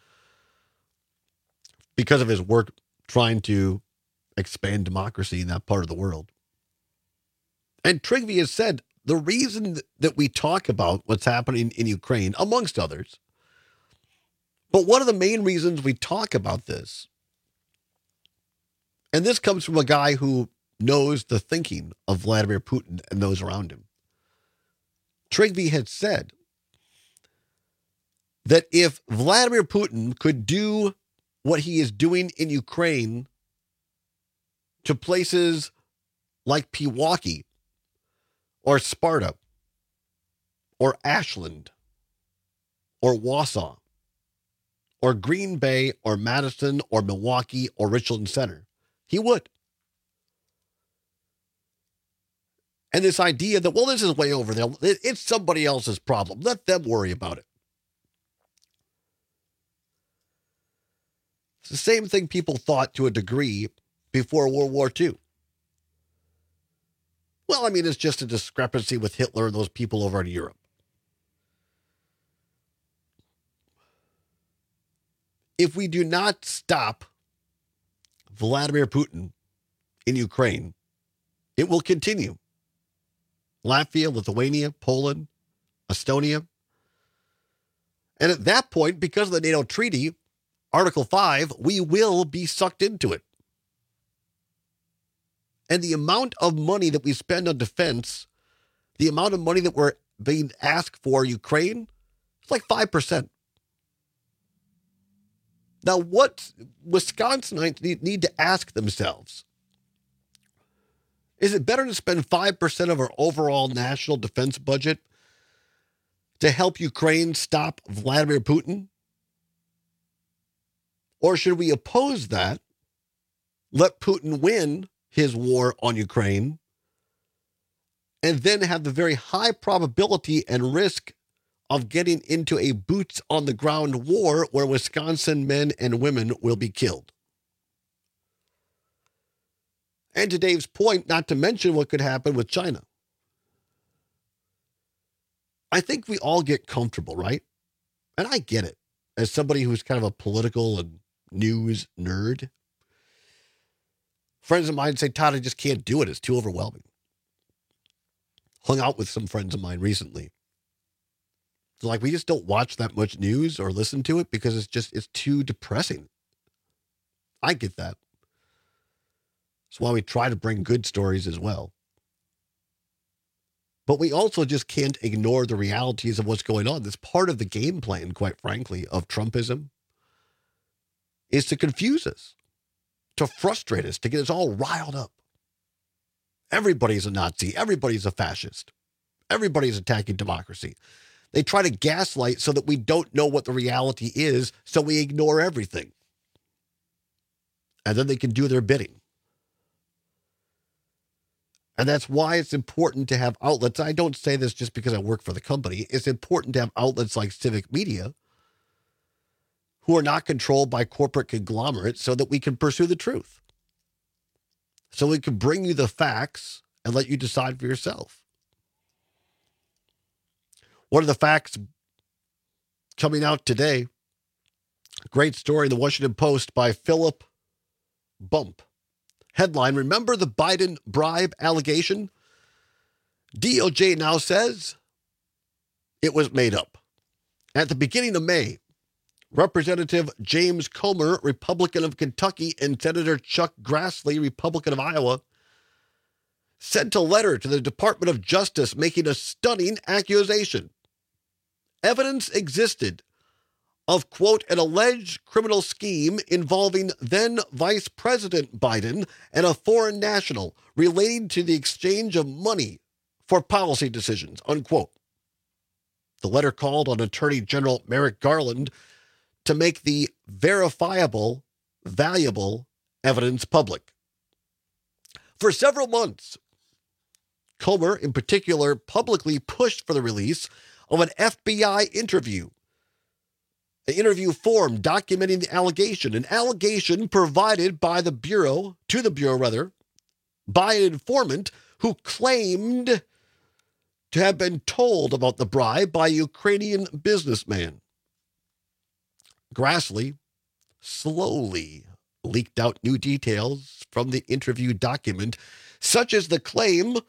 because of his work trying to expand democracy in that part of the world. And Trygve has said the reason that we talk about what's happening in Ukraine, amongst others, but one of the main reasons we talk about this, and this comes from a guy who knows the thinking of Vladimir Putin and those around him. Trygve had said that if Vladimir Putin could do what he is doing in Ukraine to places like Pewaukee or Sparta or Ashland or Wausau or Green Bay or Madison or Milwaukee or Richland Center, he would. And this idea that, well, this is way over there. It's somebody else's problem. Let them worry about it. It's the same thing people thought to a degree before World War Two. Well, I mean, it's just a discrepancy with Hitler and those people over in Europe. If we do not stop Vladimir Putin in Ukraine, it will continue. Latvia, Lithuania, Poland, Estonia. And at that point, because of the NATO treaty, Article five, we will be sucked into it. And the amount of money that we spend on defense, the amount of money that we're being asked for Ukraine, it's like five percent. Now, what Wisconsinites need, need to ask themselves, is it better to spend five percent of our overall national defense budget to help Ukraine stop Vladimir Putin? Or should we oppose that, let Putin win his war on Ukraine, and then have the very high probability and risk of getting into a boots-on-the-ground war where Wisconsin men and women will be killed? And to Dave's point, not to mention what could happen with China. I think we all get comfortable, right? And I get it. As somebody who's kind of a political and news nerd, friends of mine say, Todd, I just can't do it. It's too overwhelming. Hung out with some friends of mine recently. So like, we just don't watch that much news or listen to it because it's just, it's too depressing. I get that. That's why we try to bring good stories as well. But we also just can't ignore the realities of what's going on. That's part of the game plan, quite frankly, of Trumpism, is to confuse us, to frustrate us, to get us all riled up. Everybody's a Nazi. Everybody's a fascist. Everybody's attacking democracy. They try to gaslight so that we don't know what the reality is, so we ignore everything. And then they can do their bidding. And that's why it's important to have outlets. I don't say this just because I work for the company. It's important to have outlets like Civic Media who are not controlled by corporate conglomerates so that we can pursue the truth. So we can bring you the facts and let you decide for yourself. One of the facts coming out today, great story in the Washington Post by Philip Bump. Headline, remember the Biden bribe allegation? D O J now says it was made up. At the beginning of May, Representative James Comer, Republican of Kentucky, and Senator Chuck Grassley, Republican of Iowa, sent a letter to the Department of Justice making a stunning accusation. Evidence existed of, quote, an alleged criminal scheme involving then Vice President Biden and a foreign national relating to the exchange of money for policy decisions, unquote. The letter called on Attorney General Merrick Garland to make the verifiable, valuable evidence public. For several months, Comer, in particular, publicly pushed for the release of an F B I interview, an interview form documenting the allegation, an allegation provided by the Bureau, to the Bureau rather, by an informant who claimed to have been told about the bribe by a Ukrainian businessman. Grassley slowly leaked out new details from the interview document, such as the claim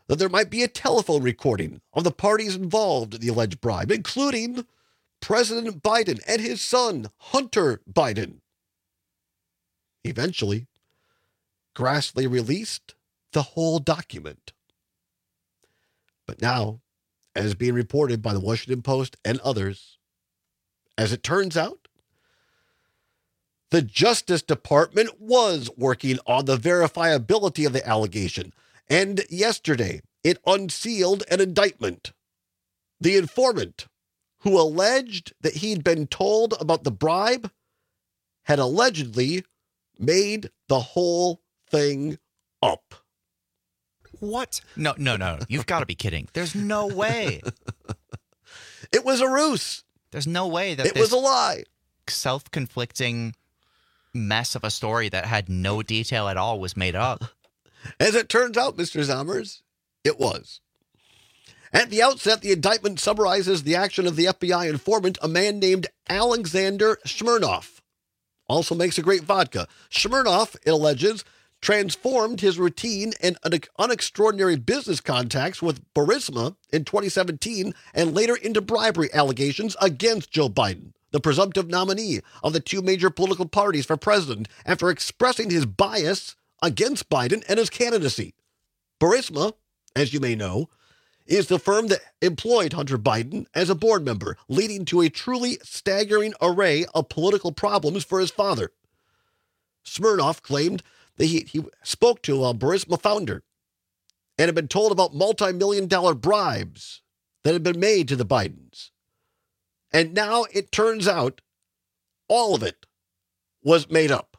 that there might be a telephone recording of the parties involved in the alleged bribe, including President Biden and his son, Hunter Biden. Eventually, Grassley released the whole document. But now, as being reported by the Washington Post and others, as it turns out, the Justice Department was working on the verifiability of the allegation, and yesterday it unsealed an indictment. The informant, who alleged that he'd been told about the bribe, had allegedly made the whole thing up. What? No, no, no. You've got to be kidding. There's no way. It was a ruse. There's no way that it this was a lie. Self-conflicting mess of a story that had no detail at all was made up. As it turns out, Mister Zommers, it was. At the outset, the indictment summarizes the action of the F B I informant, a man named Alexander Smirnov. Also makes a great vodka. Smirnov, it alleges, transformed his routine and unextraordinary business contacts with Burisma in twenty seventeen and later into bribery allegations against Joe Biden, the presumptive nominee of the two major political parties for president, after expressing his bias against Biden and his candidacy. Burisma, as you may know, is the firm that employed Hunter Biden as a board member, leading to a truly staggering array of political problems for his father. Smirnov claimed that he, he spoke to a Burisma founder and had been told about multi-million dollar bribes that had been made to the Bidens. And now it turns out all of it was made up.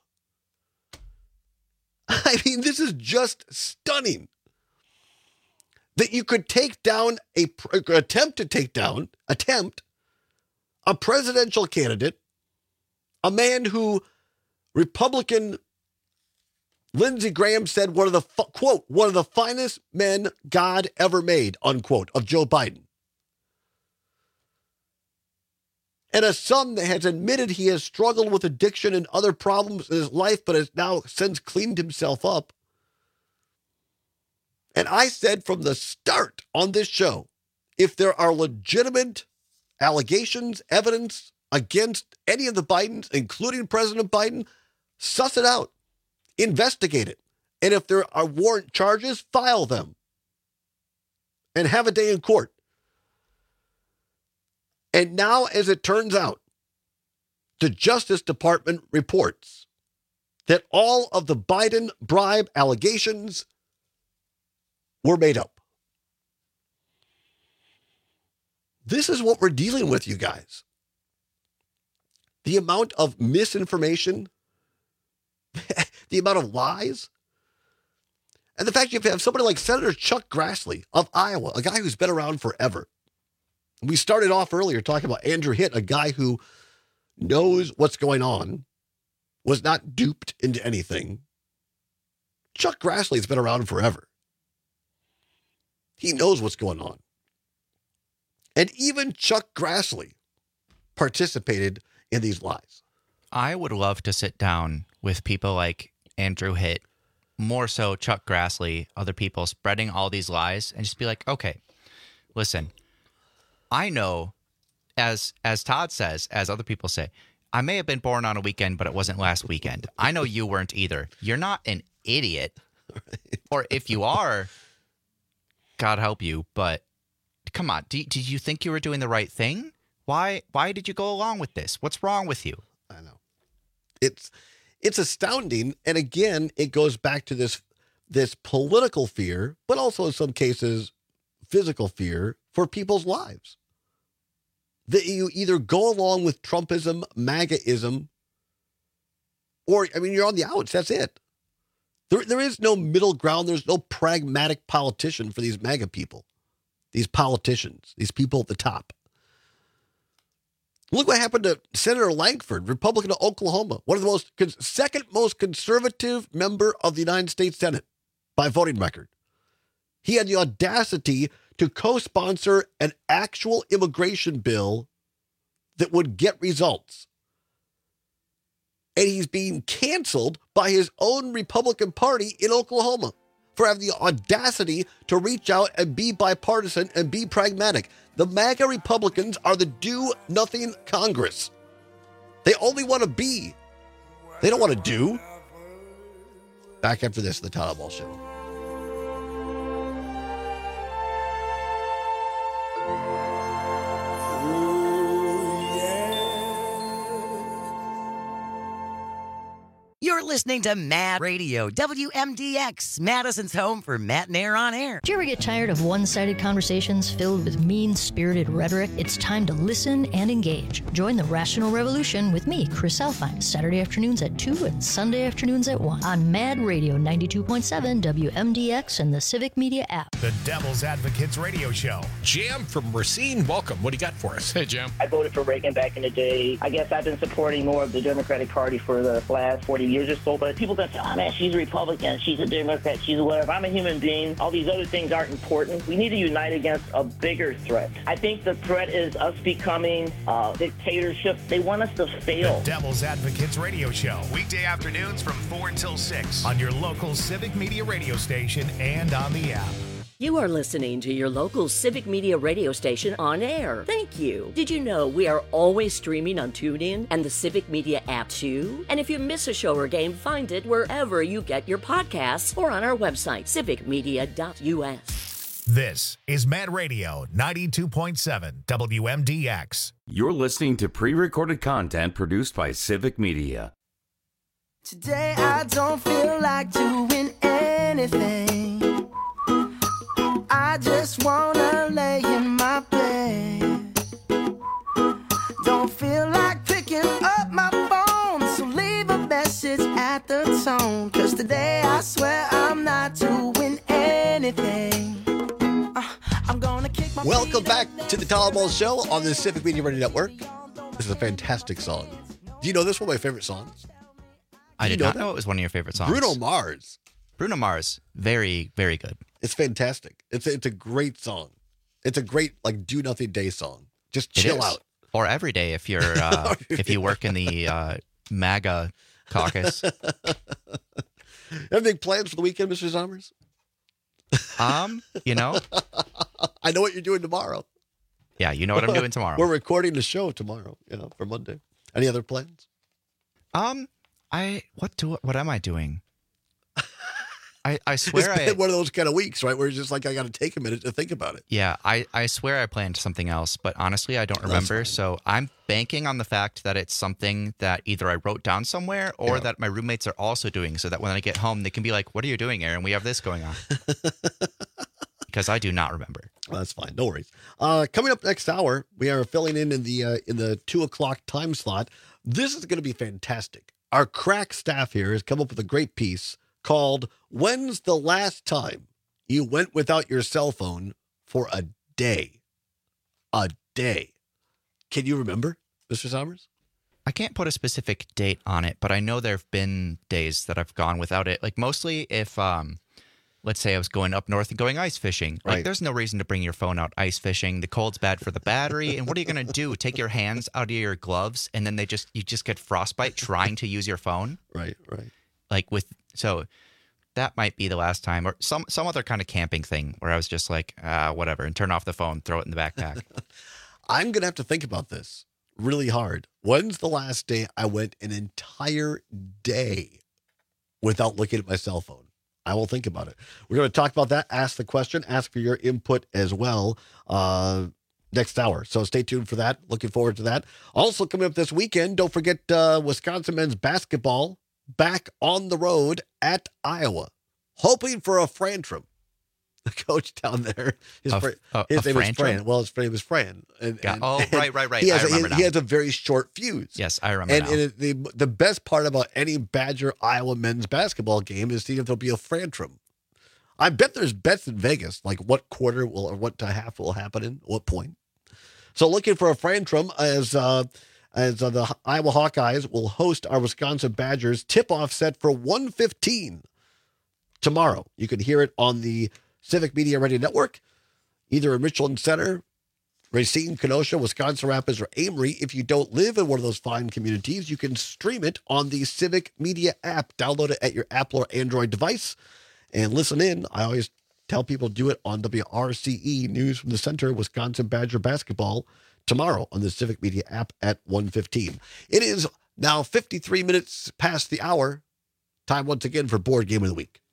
I mean, this is just stunning. That you could take down a, attempt to take down, attempt, a presidential candidate, a man who Republican Lindsey Graham said one of the, quote, one of the finest men God ever made, unquote, of Joe Biden. And a son that has admitted he has struggled with addiction and other problems in his life, but has now since cleaned himself up. And I said from the start on this show, if there are legitimate allegations, evidence against any of the Bidens, including President Biden, suss it out, investigate it. And if there are warrant charges, file them and have a day in court. And now, as it turns out, the Justice Department reports that all of the Biden bribe allegations were made up. This is what we're dealing with, you guys. The amount of misinformation, the amount of lies, and the fact you have somebody like Senator Chuck Grassley of Iowa, a guy who's been around forever. We started off earlier talking about Andrew Hitt, a guy who knows what's going on, was not duped into anything. Chuck Grassley's been around forever. He knows what's going on. And even Chuck Grassley participated in these lies. I would love to sit down with people like Andrew Hitt, more so Chuck Grassley, other people spreading all these lies, and just be like, okay, listen, I know, as as Todd says, as other people say, I may have been born on a weekend, but it wasn't last weekend. I know you weren't either. You're not an idiot. Right. Or if you are, God help you, but come on. Do, did you think you were doing the right thing? Why why did you go along with this? What's wrong with you? I know. It's it's astounding. And again, it goes back to this this political fear, but also in some cases, physical fear for people's lives. That you either go along with Trumpism, MAGAism, or, I mean, you're on the outs. That's it. There, there is no middle ground. There's no pragmatic politician for these MAGA people, these politicians, these people at the top. Look what happened to Senator Lankford, Republican of Oklahoma, one of the most, second most conservative member of the United States Senate by voting record. He had the audacity to co-sponsor an actual immigration bill that would get results. And he's being canceled by his own Republican Party in Oklahoma. for having the audacity to reach out and be bipartisan and be pragmatic. The MAGA Republicans are the do-nothing Congress. They only want to be. They don't want to do. Back after this, the Todd Ball Show. You're listening to Mad Radio, W M D X, Madison's home for Matt and Air on Air. Do you ever get tired of one-sided conversations filled with mean-spirited rhetoric? It's time to listen and engage. Join the Rational Revolution with me, Chris Alfine, Saturday afternoons at two and Sunday afternoons at one on Mad Radio ninety-two point seven W M D X and the Civic Media app. The Devil's Advocates Radio Show. Jam from Racine, welcome. What do you got for us? Hey, Jam. I voted for Reagan back in the day. I guess I've been supporting more of the Democratic Party for the last forty years or so, but people that say, oh man, she's a Republican, she's a Democrat, she's a whatever. I'm a human being. All these other things aren't important. We need to unite against a bigger threat. I think the threat is us becoming a dictatorship. They want us to fail. The Devil's Advocates Radio Show. Weekday afternoons from four until six on your local Civic Media radio station and on the app. You are listening to your local Civic Media radio station on air. Thank you. Did you know we are always streaming on TuneIn and the Civic Media app too? And if you miss a show or game, find it wherever you get your podcasts or on our website, civic media dot U S. This is Mad Radio ninety-two point seven W M D X. You're listening to pre-recorded content produced by Civic Media. Today I don't feel like doing anything. I just wanna lay in my bed. Don't feel like picking up my phone, so leave a message at the tone. Cause today I swear I'm not doing anything. Uh, I'm gonna kick my Welcome back to the Todd Ball Show on the Civic Media Radio Network. This is a fantastic song. Do you know this one of my favorite songs? I did know not that? know it was one of your favorite songs. Bruno Mars. Bruno Mars, very, very good. It's fantastic. It's a, it's a great song. It's a great like do nothing day song. Just It chill is. out. Or every day if you're uh, if you work in the uh, MAGA caucus. Anything plans for the weekend, Mister Zommers? Um, you know, I know what you're doing tomorrow. yeah, you know what I'm doing tomorrow. We're recording the show tomorrow, you know, for Monday. Any other plans? Um, I what do what am I doing? I I It's swear been I one of those kind of weeks, right? Where it's just like, I got to take a minute to think about it. yeah I I swear I planned something else, but honestly I don't That's remember. fine. So I'm banking on the fact that it's something that either I wrote down somewhere or Yeah. that my roommates are also doing, so that when I get home they can be like, "What are you doing, Aaron? We have this going on." Because I do not remember. That's fine. No worries. Uh, coming up next hour, we are filling in in the uh, in the two o'clock time slot. This is going to be fantastic. Our crack staff here has come up with a great piece called "When's the Last Time You Went Without Your Cell Phone for a Day?" A day. Can you remember, Mister Sommers? I can't put a specific date on it, but I know there have been days that I've gone without it. Like mostly if, um, let's say I was going up north and going ice fishing. Like Right. there's no reason to bring your phone out ice fishing. The cold's bad for the battery. And what are you going to do? Take your hands out of your gloves and then they just, you just get frostbite trying to use your phone? Right, right. Like with, so that might be the last time, or some, some other kind of camping thing where I was just like, ah, whatever, and turn off the phone, throw it in the backpack. I'm going to have to think about this really hard. When's the last day I went an entire day without looking at my cell phone? I will think about it. We're going to talk about that, ask the question, ask for your input as well uh, next hour. So stay tuned for that. Looking forward to that. Also coming up this weekend, don't forget uh, Wisconsin men's basketball back on the road at Iowa, hoping for a Frantrum. The coach down there, his, A- fr- a- his a name is Frantrum? Fran. Well, his name is Fran. And, Got- and- oh, and right, right, right. He has, I a, remember he, now. he has a very short fuse. Yes, I remember And, now. and it, the the best part about any Badger Iowa men's basketball game is seeing if there'll be a Frantrum. I bet there's bets in Vegas, like what quarter will or what half will happen in what point. So looking for a Frantrum as uh, as uh, the Iowa Hawkeyes will host our Wisconsin Badgers. Tip-off set for one fifteen tomorrow. You can hear it on the Civic Media Radio Network, either in Richland Center, Racine, Kenosha, Wisconsin Rapids, or Amory. If you don't live in one of those fine communities, you can stream it on the Civic Media app. Download it at your Apple or Android device. and listen in. I always tell people to do it on W R C E News from the Center, Wisconsin Badger basketball tomorrow on the Civic Media app at one fifteen. It is now fifty-three minutes past the hour. Time once again for Board Game of the Week.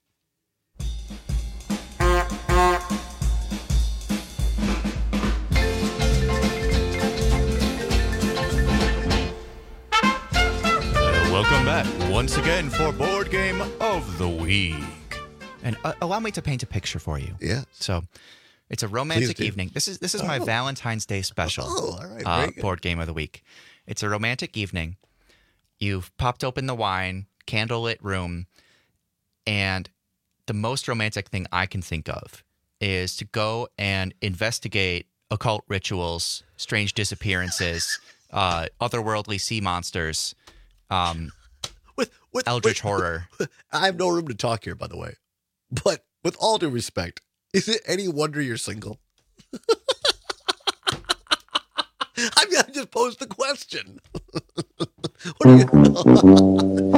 Welcome back once again for Board Game of the Week. And uh, allow me to paint a picture for you. Yeah. So it's a romantic evening. This is this is my Oh. Valentine's Day special. Oh, all right. uh, Very good. Board Game of the Week. It's a romantic evening. You've popped open the wine, candlelit room, and the most romantic thing I can think of is to go and investigate occult rituals, strange disappearances, uh, otherworldly sea monsters, um, with, with eldritch with- horror. I have no room to talk here, by the way. But with all due respect, is it any wonder you're single? I mean, I just posed the question. What are you...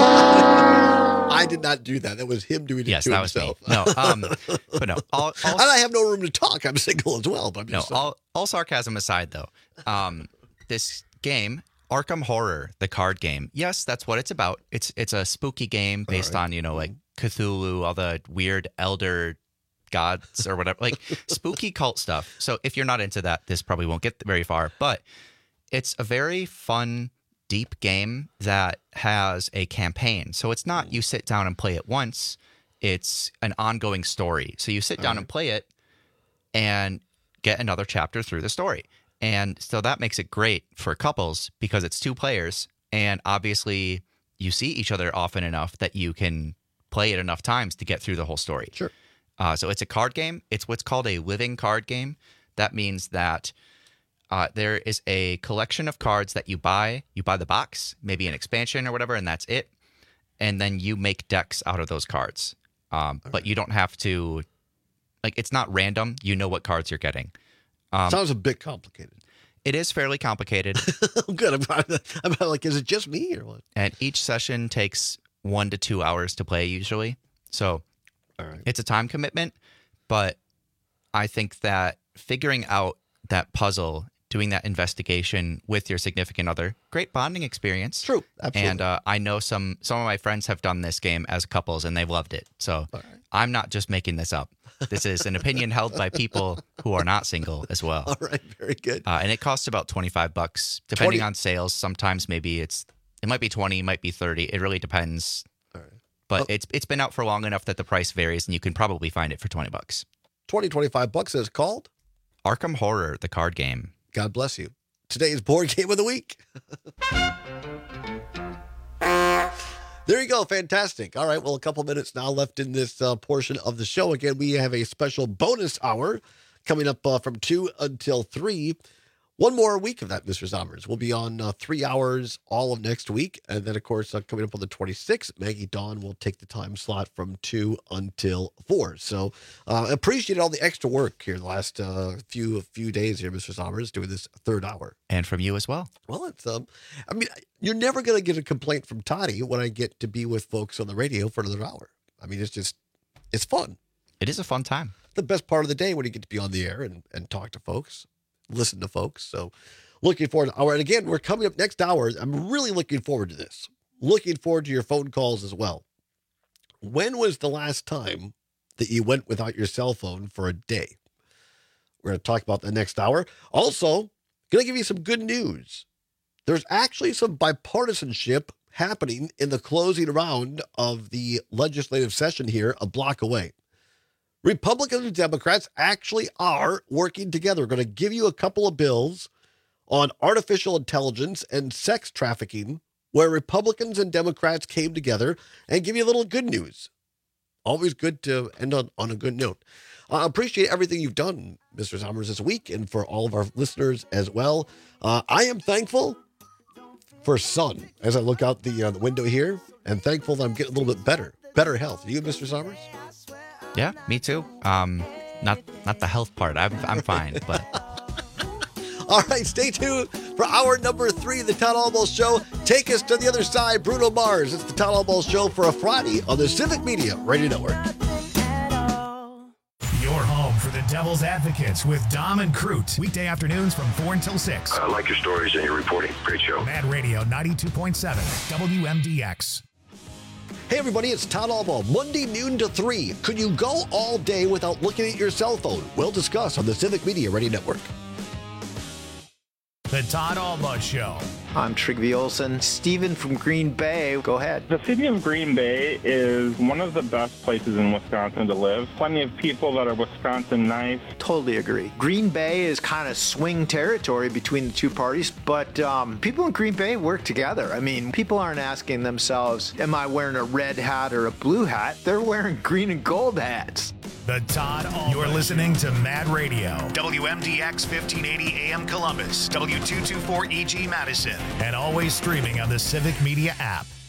I did not do that. That was him doing it Yes, to that was me. himself. No, um, but no. All, all, and I have no room to talk. I'm single as well. But I'm no, just saying. all, all sarcasm aside, though, um, this game, Arkham Horror, the card game. Yes, that's what it's about. It's it's a spooky game based on, you know, like Cthulhu, all the weird elder gods or whatever, like spooky cult stuff. So if you're not into that, this probably won't get very far. But it's a very fun, deep game that has a campaign. So it's not you sit down and play it once. It's an ongoing story. So you sit down and play it and get another chapter through the story. And so that makes it great for couples because it's two players. And obviously you see each other often enough that you can play it enough times to get through the whole story. Sure. Uh, so it's a card game. It's what's called a living card game. That means that uh, there is a collection of cards that you buy. You buy the box, maybe an expansion or whatever, and that's it. And then you make decks out of those cards. Um, but you don't have to, like, it's not random. You know what cards you're getting. Um, Sounds a bit complicated. It is fairly complicated. Good. I'm, I'm, I'm like, is it just me or what? And each session takes one to two hours to play usually. So it's a time commitment, but I think that figuring out that puzzle, doing that investigation with your significant other, great bonding experience. True. Absolutely. And uh, I know some some of my friends have done this game as couples and they've loved it. So I'm not just making this up. This is an opinion held by people who are not single as well. All right. Very good. Uh, and it costs about twenty-five bucks, depending twenty on sales. Sometimes maybe it's, it might be twenty, it might be thirty. It really depends. All right. But it's it's been out for long enough that the price varies and you can probably find it for twenty bucks. twenty, twenty-five bucks is called Arkham Horror, the card game. God bless you. Today's Board Game of the Week. There you go. Fantastic. All right. Well, a couple minutes now left in this uh, portion of the show. Again, we have a special bonus hour coming up uh, from two until three. One more week of that, Mister Zommers. We'll be on uh, three hours all of next week. And then, of course, uh, coming up on the twenty-sixth, Maggie Dawn will take the time slot from two until four. So uh, appreciate all the extra work here the last uh, few few days here, Mister Zommers, doing this third hour. And from you as well. Well, it's, um, I mean, you're never going to get a complaint from Toddy when I get to be with folks on the radio for another hour. I mean, it's just, it's fun. It is a fun time. The best part of the day when you get to be on the air and, and talk to folks, listen to folks. So looking forward to hour. And again, we're coming up next hour. I'm really looking forward to this. Looking forward to your phone calls as well. When was the last time that you went without your cell phone for a day? We're going to talk about the next hour. Also, going to give you some good news. There's actually some bipartisanship happening in the closing round of the legislative session here a block away. Republicans and Democrats actually are working together. We're going to give you a couple of bills on artificial intelligence and sex trafficking where Republicans and Democrats came together and give you a little good news. Always good to end on, on a good note. I uh, appreciate everything you've done, Mister Zommers, this week and for all of our listeners as well. Uh, I am thankful for sun as I look out the, uh, the window here and thankful that I'm getting a little bit better, better health. Are you, Mister Zommers? Yeah, me too. Um, not not the health part. I'm I'm fine, but all right, stay tuned for hour number three of the Todd Almost Show. Take us to the other side, Bruno Mars. It's the Todd Almost Show for a Friday on the Civic Media Radio Network. Devil's Advocates with Dom and Crute. Weekday afternoons from four until six. I like your stories and your reporting. Great show. Mad Radio ninety-two point seven, W M D X. Hey everybody, it's Todd Albaugh, Monday noon to three. Could you go all day without looking at your cell phone? We'll discuss on the Civic Media Radio Network. The Todd Albaugh Show. I'm Trygve Olsen. Steven from Green Bay, go ahead. The city of Green Bay is one of the best places in Wisconsin to live. Plenty of people that are Wisconsin nice. Totally agree. Green Bay is kind of swing territory between the two parties, but um, people in Green Bay work together. I mean, people aren't asking themselves, am I wearing a red hat or a blue hat? They're wearing green and gold hats. The Todd Albaugh. You're listening to Mad Radio. W M D X fifteen eighty A M Columbus, W two twenty-four E G Madison, and always streaming on the Civic Media app.